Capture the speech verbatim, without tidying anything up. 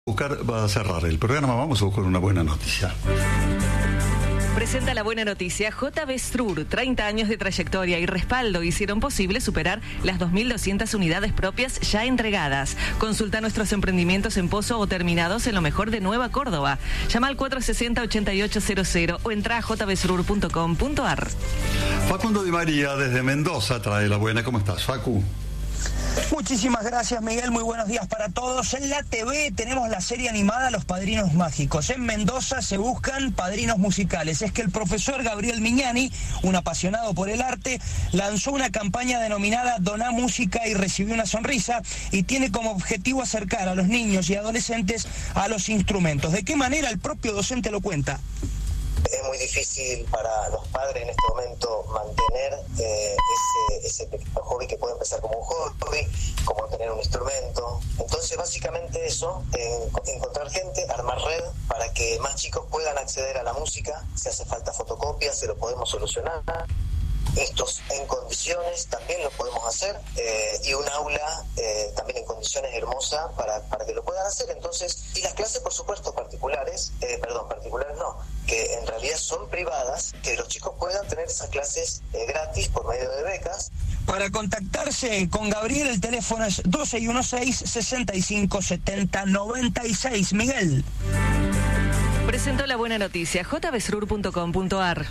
Buscar, va a cerrar el programa, vamos a buscar una buena noticia. Presenta la buena noticia. J B Strur, treinta años de trayectoria y respaldo hicieron posible superar las dos mil doscientas unidades propias ya entregadas. Consulta nuestros emprendimientos en Pozo o terminados en lo mejor de Nueva Córdoba. Llama al cuatro seis cero, ocho ocho cero cero o entra a j b strur punto com punto a r. Facundo Di María desde Mendoza trae la buena. ¿Cómo estás, Facu? Muchísimas gracias, Miguel. Muy buenos días para todos. En la T V tenemos la serie animada Los Padrinos Mágicos. En Mendoza se buscan padrinos musicales. Es que el profesor Gabriel Miñani, un apasionado por el arte, lanzó una campaña denominada Doná Música y Recibí una Sonrisa, y tiene como objetivo acercar a los niños y adolescentes a los instrumentos. ¿De qué manera? El propio docente lo cuenta. Es muy difícil para los padres en este momento mantener eh, ese, ese pequeño hobby que puede empezar como un hobby, como tener un instrumento. Entonces, básicamente eso, eh, encontrar gente, armar red para que más chicos puedan acceder a la música. Si hace falta fotocopias, se lo podemos solucionar. Estos en condiciones también lo podemos hacer, eh, y un aula eh, también en condiciones hermosas para, para que lo puedan hacer. Entonces, y las clases, por supuesto, particulares, eh, perdón, particulares no, que en realidad son privadas, que los chicos puedan tener esas clases eh, gratis por medio de becas. Para contactarse con Gabriel, el teléfono es uno dos uno seis, seis cinco siete cero nueve seis. Miguel. Presentó la buena noticia. j b strur punto com punto a r.